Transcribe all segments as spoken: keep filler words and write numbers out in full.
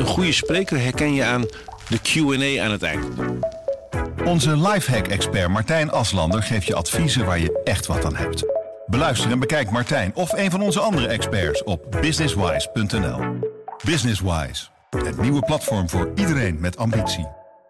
goede spreker herken je aan de Q en A aan het eind. Onze lifehack-expert Martijn Aslander geeft je adviezen waar je echt wat aan hebt. Beluister en bekijk Martijn of een van onze andere experts op businesswise punt n l. Businesswise, het nieuwe platform voor iedereen met ambitie.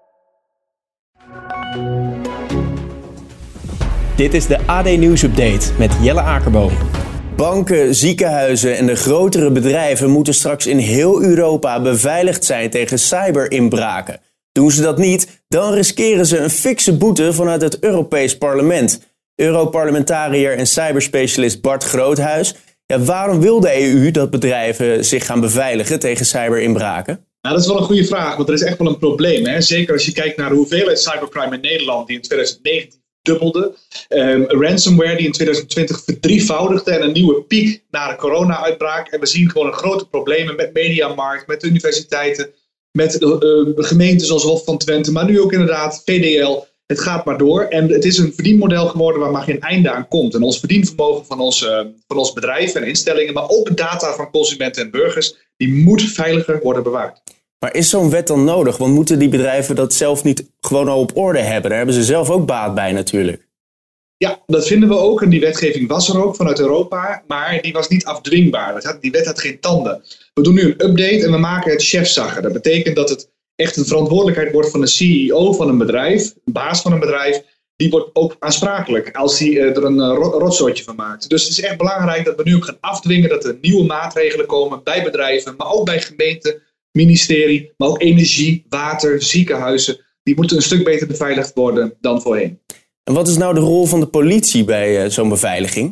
Dit is de A D Nieuws Update met Jelle Akerboom. Banken, ziekenhuizen en de grotere bedrijven moeten straks in heel Europa beveiligd zijn tegen cyberinbraken. Doen ze dat niet, dan riskeren ze een fikse boete vanuit het Europees Parlement. Europarlementariër en cyberspecialist Bart Groothuis. Ja, waarom wil de E U dat bedrijven zich gaan beveiligen tegen cyberinbraken? Nou, dat is wel een goede vraag, want er is echt wel een probleem. Hè? Zeker als je kijkt naar de hoeveelheid cybercrime in Nederland, die in twintig negentien dubbelde. Um, ransomware die in twintig twintig verdrievoudigde en een nieuwe piek na de corona-uitbraak. En we zien gewoon een grote problemen met Mediamarkt, met de universiteiten, met uh, gemeenten zoals Hof van Twente, maar nu ook inderdaad V D L. Het gaat maar door en het is een verdienmodel geworden waar maar geen einde aan komt. En ons verdienvermogen van ons, uh, van ons bedrijf en instellingen, maar ook de data van consumenten en burgers, die moet veiliger worden bewaard. Maar is zo'n wet dan nodig? Want moeten die bedrijven dat zelf niet gewoon al op orde hebben? Daar hebben ze zelf ook baat bij natuurlijk. Ja, dat vinden we ook. En die wetgeving was er ook vanuit Europa. Maar die was niet afdwingbaar. Die wet had geen tanden. We doen nu een update en we maken het chefzagger. Dat betekent dat het echt een verantwoordelijkheid wordt van de C E O van een bedrijf. Een baas van een bedrijf. Die wordt ook aansprakelijk als hij er een rotzootje van maakt. Dus het is echt belangrijk dat we nu ook gaan afdwingen. Dat er nieuwe maatregelen komen bij bedrijven. Maar ook bij gemeenten. Ministerie, maar ook energie, water, ziekenhuizen. Die moeten een stuk beter beveiligd worden dan voorheen. En wat is nou de rol van de politie bij uh, zo'n beveiliging?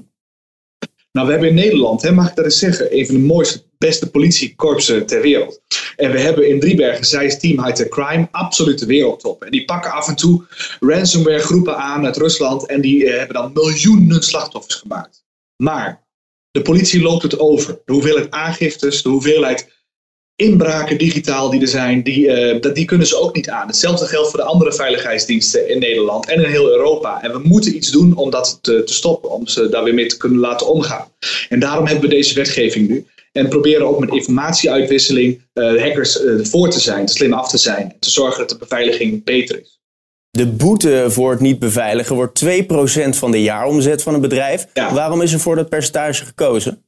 Nou, we hebben in Nederland, hè, mag ik dat eens zeggen, een van de mooiste, beste politiekorpsen ter wereld. En we hebben in Driebergen, Zeist Team High-Tech Crime, absoluut de wereldtop. En die pakken af en toe ransomware groepen aan uit Rusland en die uh, hebben dan miljoenen slachtoffers gemaakt. Maar de politie loopt het over. De hoeveelheid aangiftes, de hoeveelheid inbraken digitaal die er zijn, die, uh, dat, die kunnen ze ook niet aan. Hetzelfde geldt voor de andere veiligheidsdiensten in Nederland en in heel Europa. En we moeten iets doen om dat te, te stoppen, om ze daar weer mee te kunnen laten omgaan. En daarom hebben we deze wetgeving nu. En proberen ook met informatieuitwisseling uh, hackers uh, voor te zijn, slim af te zijn. En te zorgen dat de beveiliging beter is. De boete voor het niet beveiligen wordt twee procent van de jaaromzet van een bedrijf. Ja. Waarom is er voor dat percentage gekozen?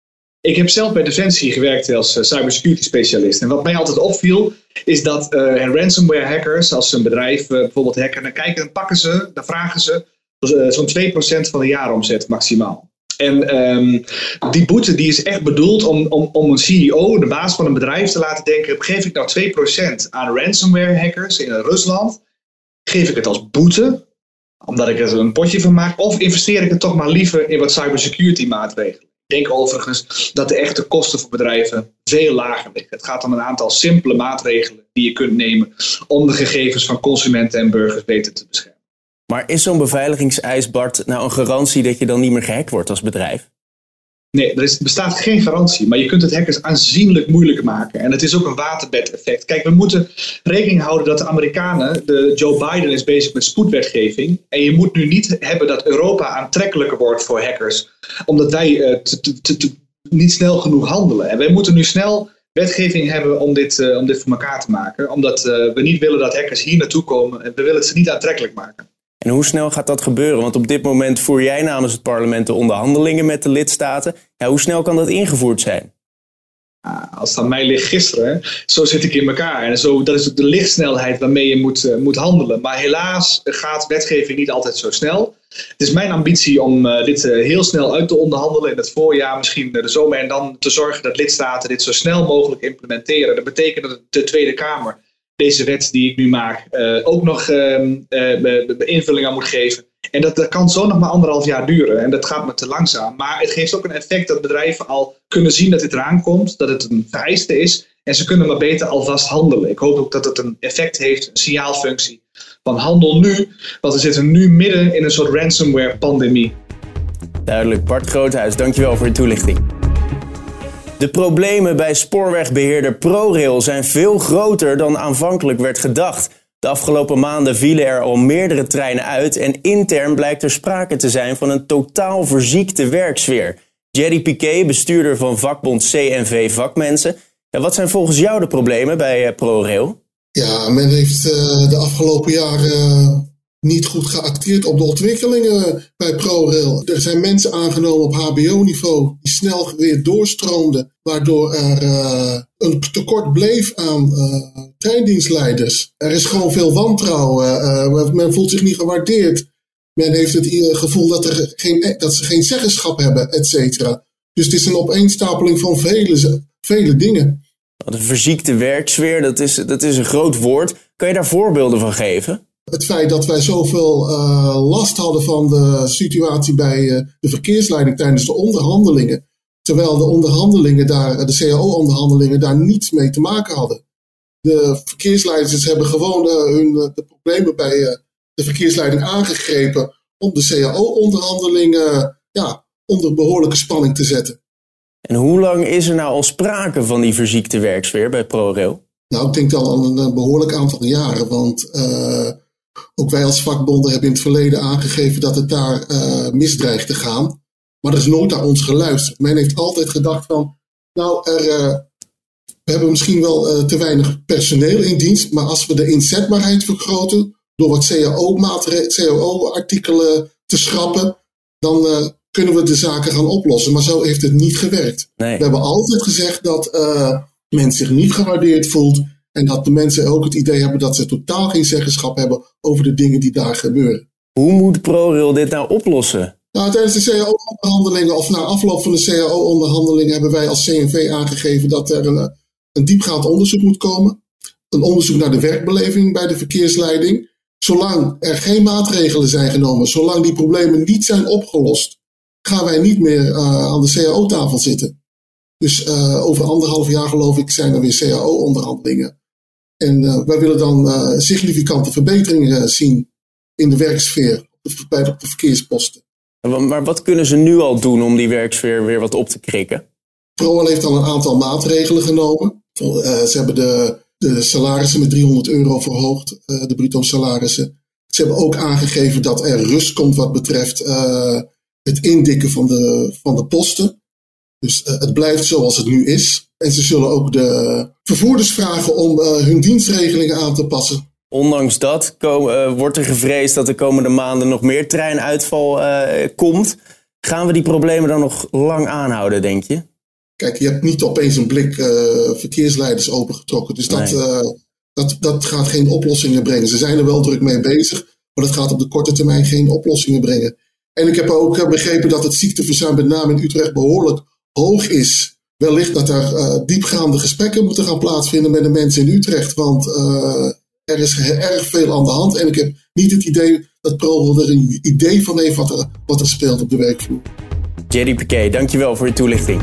Ik heb zelf bij Defensie gewerkt als uh, cybersecurity specialist. En wat mij altijd opviel, is dat uh, ransomware hackers, als ze een bedrijf uh, bijvoorbeeld hacken, dan kijken, dan pakken ze, dan vragen ze uh, zo'n twee procent van de jaaromzet maximaal. En um, die boete die is echt bedoeld om, om, om een C E O, de baas van een bedrijf, te laten denken, geef ik nou twee procent aan ransomware hackers in Rusland, geef ik het als boete, omdat ik er een potje van maak, of investeer ik het toch maar liever in wat cybersecurity maatregelen. Ik denk overigens dat de echte kosten voor bedrijven veel lager liggen. Het gaat om een aantal simpele maatregelen die je kunt nemen om de gegevens van consumenten en burgers beter te beschermen. Maar is zo'n beveiligingseis, Bart, nou een garantie dat je dan niet meer gehackt wordt als bedrijf? Nee, er is, bestaat geen garantie, maar je kunt het hackers aanzienlijk moeilijk maken. En het is ook een waterbed-effect. Kijk, we moeten rekening houden dat de Amerikanen, de Joe Biden is bezig met spoedwetgeving. En je moet nu niet hebben dat Europa aantrekkelijker wordt voor hackers, omdat wij uh, te, te, te, te, niet snel genoeg handelen. En wij moeten nu snel wetgeving hebben om dit, uh, om dit voor elkaar te maken. Omdat uh, we niet willen dat hackers hier naartoe komen en we willen het ze niet aantrekkelijk maken. En hoe snel gaat dat gebeuren? Want op dit moment voer jij namens het parlement de onderhandelingen met de lidstaten. Ja, hoe snel kan dat ingevoerd zijn? Als het aan mij ligt gisteren, zo zit ik in elkaar. En zo, dat is de lichtsnelheid waarmee je moet, uh, moet handelen. Maar helaas gaat wetgeving niet altijd zo snel. Het is mijn ambitie om uh, dit uh, heel snel uit te onderhandelen in het voorjaar, misschien uh, de zomer. En dan te zorgen dat lidstaten dit zo snel mogelijk implementeren. Dat betekent dat de Tweede Kamer deze wet die ik nu maak uh, ook nog uh, uh, invulling aan moet geven. En dat, dat kan zo nog maar anderhalf jaar duren. En dat gaat me te langzaam. Maar het geeft ook een effect dat bedrijven al kunnen zien dat dit eraan komt. Dat het een vereiste is. En ze kunnen maar beter alvast handelen. Ik hoop ook dat het een effect heeft, een signaalfunctie van handel nu. Want we zitten nu midden in een soort ransomware pandemie. Duidelijk. Bart Groothuis, dankjewel voor je toelichting. De problemen bij spoorwegbeheerder ProRail zijn veel groter dan aanvankelijk werd gedacht. De afgelopen maanden vielen er al meerdere treinen uit en intern blijkt er sprake te zijn van een totaal verziekte werksfeer. Jerry Piquet, bestuurder van vakbond C N V Vakmensen. En wat zijn volgens jou de problemen bij uh, ProRail? Ja, men heeft uh, de afgelopen jaren uh, niet goed geacteerd op de ontwikkelingen bij ProRail. Er zijn mensen aangenomen op H B O-niveau die snel weer doorstroomden, waardoor er uh, een tekort bleef aan uh, treindienstleiders. Er is gewoon veel wantrouwen. Uh, men voelt zich niet gewaardeerd. Men heeft het uh, gevoel dat, er geen, dat ze geen zeggenschap hebben, et cetera. Dus het is een opeenstapeling van vele, vele dingen. De verziekte werksfeer, dat is, dat is een groot woord. Kan je daar voorbeelden van geven? Het feit dat wij zoveel uh, last hadden van de situatie bij uh, de verkeersleiding tijdens de onderhandelingen. Terwijl de onderhandelingen daar, de C A O-onderhandelingen daar niets mee te maken hadden. De verkeersleiders hebben gewoon uh, hun, uh, de problemen bij uh, de verkeersleiding aangegrepen om de C A O-onderhandelingen uh, ja, onder behoorlijke spanning te zetten. En hoe lang is er nou al sprake van die verziekte werksfeer bij ProRail? Nou, ik denk al een, een behoorlijk aantal jaren, want uh, ook wij als vakbonden hebben in het verleden aangegeven dat het daar uh, misdreigt te gaan. Maar er is nooit naar ons geluisterd. Men heeft altijd gedacht van, nou, er, uh, we hebben misschien wel uh, te weinig personeel in dienst, maar als we de inzetbaarheid vergroten door wat C A O-artikelen te schrappen, dan uh, kunnen we de zaken gaan oplossen. Maar zo heeft het niet gewerkt. Nee. We hebben altijd gezegd dat uh, men zich niet gewaardeerd voelt en dat de mensen ook het idee hebben dat ze totaal geen zeggenschap hebben over de dingen die daar gebeuren. Hoe moet ProRail dit nou oplossen? Nou, tijdens de C A O-onderhandelingen, of na afloop van de C A O-onderhandelingen, hebben wij als C N V aangegeven dat er een, een diepgaand onderzoek moet komen. Een onderzoek naar de werkbeleving bij de verkeersleiding. Zolang er geen maatregelen zijn genomen, zolang die problemen niet zijn opgelost, gaan wij niet meer uh, aan de C A O-tafel zitten. Dus uh, over anderhalf jaar, geloof ik, zijn er weer C A O-onderhandelingen. En uh, wij willen dan uh, significante verbeteringen zien in de werksfeer bij de, op de verkeersposten. Maar wat kunnen ze nu al doen om die werksfeer weer wat op te krikken? ProRail heeft al een aantal maatregelen genomen. Uh, ze hebben de, de salarissen met driehonderd euro verhoogd, uh, de bruto salarissen. Ze hebben ook aangegeven dat er rust komt wat betreft uh, het indikken van de, van de posten. Dus uh, het blijft zoals het nu is. En ze zullen ook de vervoerders vragen om uh, hun dienstregelingen aan te passen. Ondanks dat kom, uh, wordt er gevreesd dat de komende maanden nog meer treinuitval uh, komt. Gaan we die problemen dan nog lang aanhouden, denk je? Kijk, je hebt niet opeens een blik uh, verkeersleiders opengetrokken. Dus dat, Nee. uh, dat, dat gaat geen oplossingen brengen. Ze zijn er wel druk mee bezig, maar dat gaat op de korte termijn geen oplossingen brengen. En ik heb ook uh, begrepen dat het ziekteverzuim met name in Utrecht behoorlijk hoog is. Wellicht dat er uh, diepgaande gesprekken moeten gaan plaatsvinden met de mensen in Utrecht. Want uh, er is erg veel aan de hand. En ik heb niet het idee dat ProRail er een idee van heeft wat er, wat er speelt op de werkvloer. Jerry Piquet, dankjewel voor je toelichting.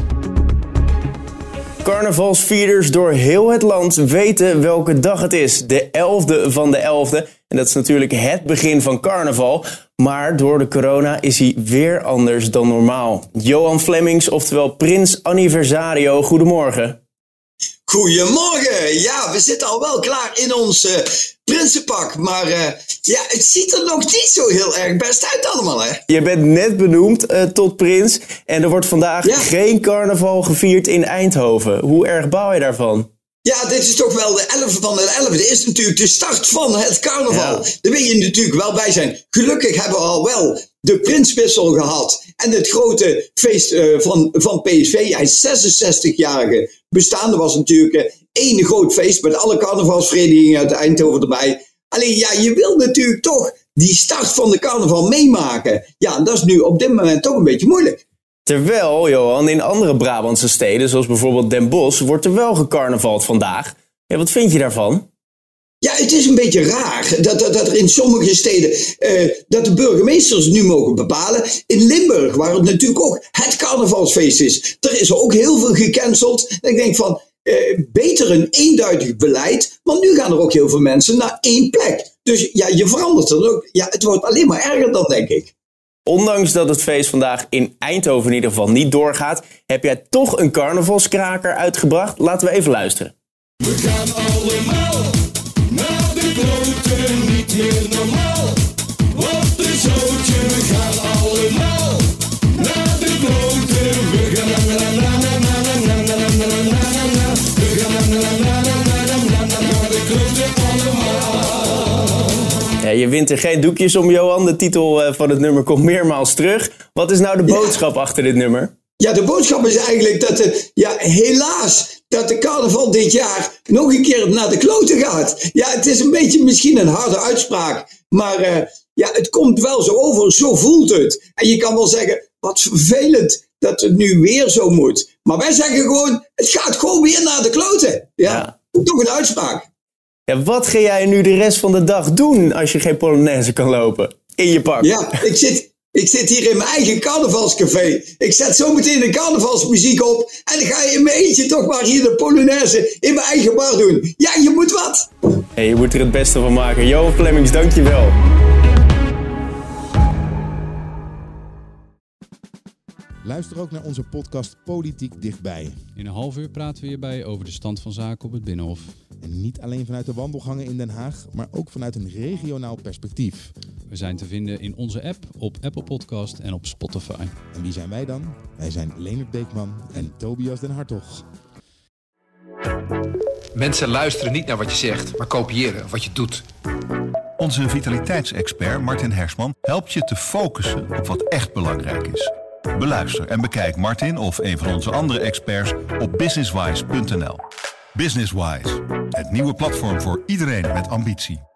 Carnavalsvierders door heel het land weten welke dag het is. De elfde van de elfde. En dat is natuurlijk het begin van carnaval. Maar door de corona is hij weer anders dan normaal. Johan Flemings, oftewel Prins Anniversario, goedemorgen. Goedemorgen. Ja, we zitten al wel klaar in ons uh, prinsenpak. Maar uh, ja, het ziet er nog niet zo heel erg best uit allemaal, hè? Je bent net benoemd uh, tot prins. En er wordt vandaag ja. geen carnaval gevierd in Eindhoven. Hoe erg baal je daarvan? Ja, dit is toch wel de elfde van de elfde. Dit is natuurlijk de start van het carnaval. Ja. Daar wil je natuurlijk wel bij zijn. Gelukkig hebben we al wel de prinswissel gehad. En het grote feest uh, van, van P S V. Hij is zesenzestig-jarige bestaan. Dat was natuurlijk uh, één groot feest met alle carnavalsverenigingen uit Eindhoven erbij. Alleen ja, je wil natuurlijk toch die start van de carnaval meemaken. Ja, dat is nu op dit moment toch een beetje moeilijk. Terwijl, Johan, in andere Brabantse steden, zoals bijvoorbeeld Den Bosch, wordt er wel gecarnavald vandaag. Ja, wat vind je daarvan? Ja, het is een beetje raar dat, dat, dat er in sommige steden, uh, dat de burgemeesters nu mogen bepalen. In Limburg, waar het natuurlijk ook het carnavalsfeest is, er is ook heel veel gecanceld. En ik denk van, uh, beter een eenduidig beleid, want nu gaan er ook heel veel mensen naar één plek. Dus ja, je verandert er ook. Ja, het wordt alleen maar erger dan, denk ik. Ondanks dat het feest vandaag in Eindhoven in ieder geval niet doorgaat, heb jij toch een carnavalskraker uitgebracht. Laten we even luisteren. We gaan allemaal naar de kloten, niet meer normaal. Wat een zootje, we gaan allemaal naar de kloten. We gaan na na na na na na na na na na na. We gaan Ja, je wint er geen doekjes om, Johan. De titel uh, van het nummer komt meermaals terug. Wat is nou de boodschap ja. achter dit nummer? Ja, de boodschap is eigenlijk dat de, ja, helaas dat de carnaval dit jaar nog een keer naar de kloten gaat. Ja, het is een beetje misschien een harde uitspraak. Maar uh, ja, het komt wel zo over, zo voelt het. En je kan wel zeggen, wat vervelend dat het nu weer zo moet. Maar wij zeggen gewoon, het gaat gewoon weer naar de kloten. Ja, ja. Toch een uitspraak. Ja, wat ga jij nu de rest van de dag doen als je geen Polonaise kan lopen? In je pak. Ja, ik zit... Ik zit hier in mijn eigen carnavalscafé. Ik zet zo meteen de carnavalsmuziek op. En dan ga je in mijn eentje toch maar hier de Polonaise in mijn eigen bar doen. Ja, je moet wat. Hey, je moet er het beste van maken. Johan Flemings, dankjewel. Luister ook naar onze podcast Politiek Dichtbij. In een half uur praten we hierbij over de stand van zaken op het Binnenhof. En niet alleen vanuit de wandelgangen in Den Haag, maar ook vanuit een regionaal perspectief. We zijn te vinden in onze app, op Apple Podcast en op Spotify. En wie zijn wij dan? Wij zijn Leonard Beekman en Tobias den Hartog. Mensen luisteren niet naar wat je zegt, maar kopiëren wat je doet. Onze vitaliteitsexpert Martin Hersman helpt je te focussen op wat echt belangrijk is. Beluister en bekijk Martin of een van onze andere experts op businesswise punt n l. Businesswise, het nieuwe platform voor iedereen met ambitie.